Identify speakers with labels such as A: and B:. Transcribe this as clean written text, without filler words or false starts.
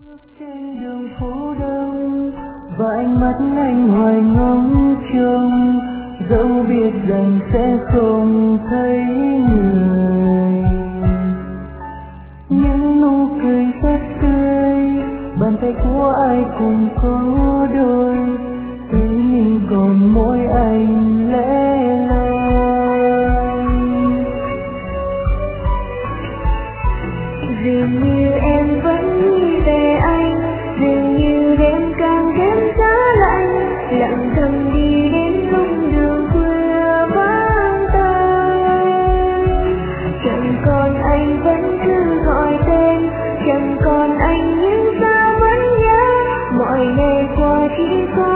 A: Trên đường phố đông và ánh mắt anh hoài ngóng trông, dẫu biết rằng sẽ không thấy người. Những nụ cười rất tươi, bàn tay của ai cũng có đôi, thế nhưng còn mỗi anh lẻ loi. Dường như em vẫn nghĩ về anh, dường như đêm càng thêm giá lạnh, lặng thầm đi đến lúc đường khuya vắng tay. Chẳng còn anh vẫn cứ gọi tên, chẳng còn anh nhưng sao vẫn nhớ, mọi ngày qua chỉ có